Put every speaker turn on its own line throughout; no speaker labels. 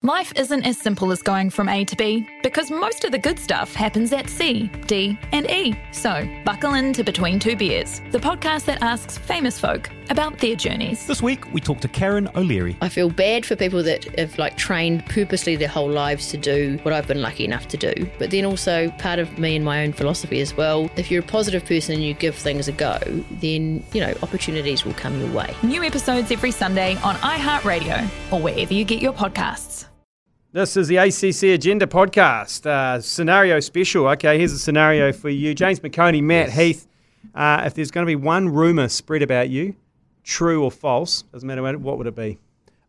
Life isn't as simple as going from A to B, because most of the good stuff happens at C, D, and E. So, buckle in to Between Two Beers, the podcast that asks famous folk about their journeys.
This week, we talk to Karen O'Leary.
I feel bad for people that have trained purposely their whole lives to do what I've been lucky enough to do. But then also part of me and my own philosophy as well, if you're a positive person and you give things a go, then, opportunities will come your way.
New episodes every Sunday on iHeartRadio or wherever you get your podcasts.
This is the ACC Agenda podcast, scenario special. Okay, here's a scenario for you. James McOnie, Matt Heath, if there's going to be one rumour spread about you, true or false, doesn't matter what would it be?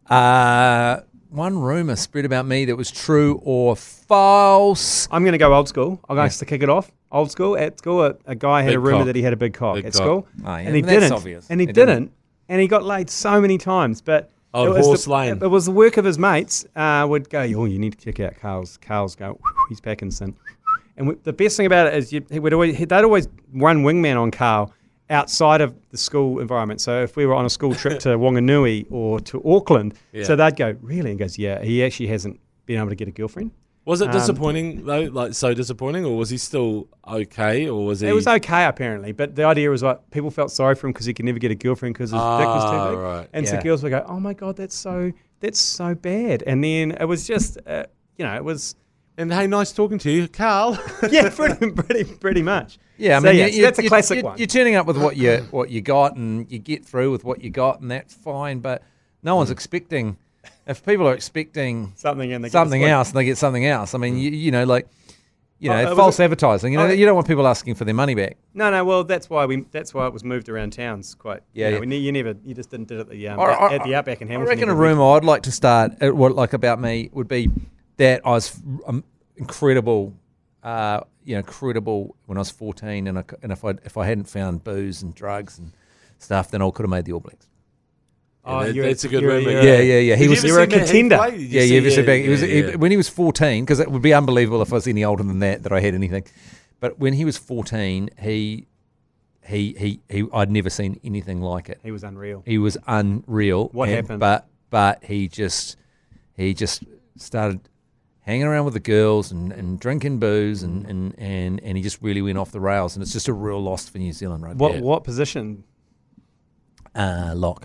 One rumour spread about me that was true or false.
I'm going to go old school. I'm going to kick it off. Old school. At school, a guy had
Big
a rumour
cock.
that he had a big cock at school.
Oh, yeah,
and he
I mean, that's
didn't.
obvious.
And he
He
didn't.
didn't.
And he got laid so many times. But
Oh,
it was
Horse Lane.
It was the work of his mates would go, oh, you need to check out Carl's. Carl's go, he's Parkinson. And the best thing about it is they'd always run wingman on Carl outside of the school environment. So if we were on a school trip to Wanganui or to Auckland, so they'd go, really? And he goes, yeah, he actually hasn't been able to get a girlfriend.
Was it disappointing though? So disappointing, or was he still okay, or was he?
It was okay apparently, but the idea was people felt sorry for him because he could never get a girlfriend because his dick was too big.
Right.
And so girls would go, oh my god, that's so bad. And then it was just, it was.
And hey, nice talking to you, Carl.
Yeah, pretty much.
Yeah, I
So,
mean,
so that's a classic one.
You're turning up with what you got, and you get through with what you got, and that's fine. But no one's expecting. If people are expecting
something and they
something
get
else, and they get something else. I mean,
Well,
false advertising. You don't want people asking for their money back.
No. Well, that's why it was moved around towns quite.
Yeah,
you just didn't do it at the Outback in Hamilton.
I reckon a rumour I'd like to start, about me, would be that I was incredible when I was 14, and if I hadn't found booze and drugs and stuff, then I could have made the All Blacks.
That's a good rumour.
Yeah.
You were a contender.
When he was 14, because it would be unbelievable if I was any older than that I had anything. But when he was 14, he I'd never seen anything like it.
He was unreal.
What
happened?
But he just started hanging around with the girls and drinking booze and he just really went off the rails, and it's just a real loss for New Zealand rugby.
What position?
Lock.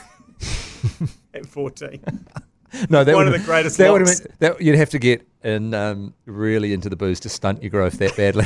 At 14.
No, that
one
would
of the greatest
that would
locks.
have meant that you'd have to get in really into the booze to stunt your growth that badly.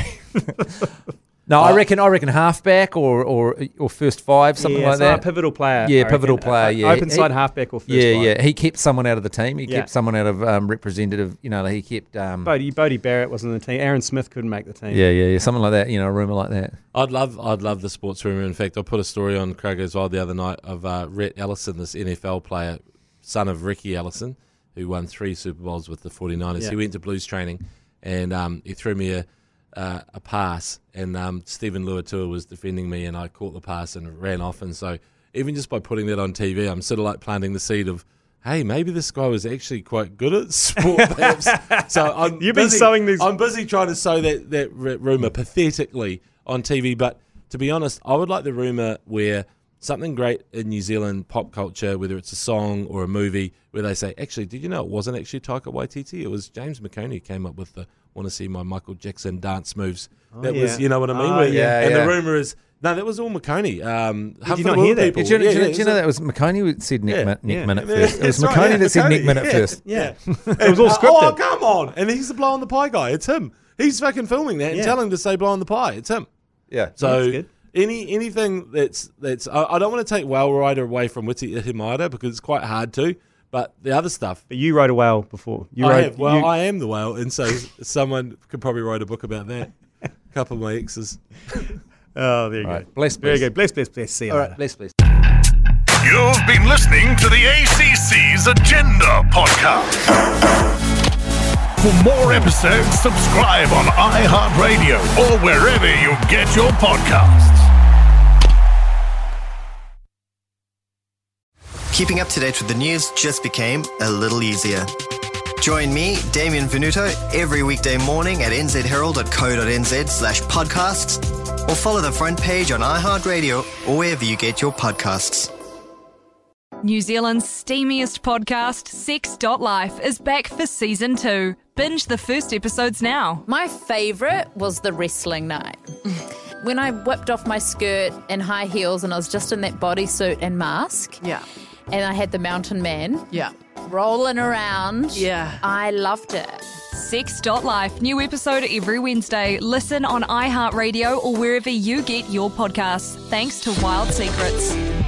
No, I reckon halfback or first five, something like that.
A pivotal player.
Yeah, pivotal player. Yeah,
Open side halfback or first five.
Yeah. He kept someone out of the team. He kept someone out of representative. He kept.
Bodie Barrett wasn't in the team. Aaron Smith couldn't make the team.
Yeah, something like that. A rumour like that.
I'd love the sports rumour. In fact, I put a story on Craig as well the other night of Rhett Ellison, this NFL player, son of Ricky Ellison, who won 3 Super Bowls with the 49ers.
Yeah.
He went to Blues training, and he threw me a pass, and Stephen Luatua was defending me, and I caught the pass and ran off. And so even just by putting that on TV, I'm sort of planting the seed of, hey, maybe this guy was actually quite good at sport, perhaps. So
Been sowing these.
I'm busy trying to sow that rumour pathetically on TV. But to be honest, I would like the rumour where something great in New Zealand pop culture, whether it's a song or a movie, where they say, actually, did you know it wasn't actually Taika Waititi? It was James McOnie who came up with the want to see my Michael Jackson dance moves. Was, you know what I mean? The rumour is, no, that was all McOnie.
Did you not hear that?
Did you know that was McOnie who said Nick Minute first? It was McOnie that said Nick Minute first.
Yeah. It was all scripted.
Oh, come on. And he's the blow on the pie guy. It's him. He's fucking filming that and telling him to say blow on the pie. It's him.
Yeah.
So
that's good.
anything that's I don't want to take Whale Rider away from Witi Himada because it's quite hard to. But the other stuff.
But you wrote a whale before.
I am the whale, and so someone could probably write a book about that. A couple of my exes.
Oh, there you go.
Bless.
Very good. Bless. See you
All
later.
right, bless.
You've been listening to the ACC's Agenda podcast. For more episodes, subscribe on iHeartRadio or wherever you get your podcasts.
Keeping up to date with the news just became a little easier. Join me, Damien Venuto, every weekday morning at nzherald.co.nz/podcasts or follow the front page on iHeartRadio or wherever you get your podcasts.
New Zealand's steamiest podcast, Sex.Life, is back for season 2. Binge the first episodes now.
My favourite was the wrestling night. When I whipped off my skirt and high heels and I was just in that bodysuit and mask.
Yeah.
And I had the mountain man.
Yeah.
Rolling around.
Yeah.
I loved it.
Sex.Life, new episode every Wednesday. Listen on iHeartRadio or wherever you get your podcasts. Thanks to Wild Secrets.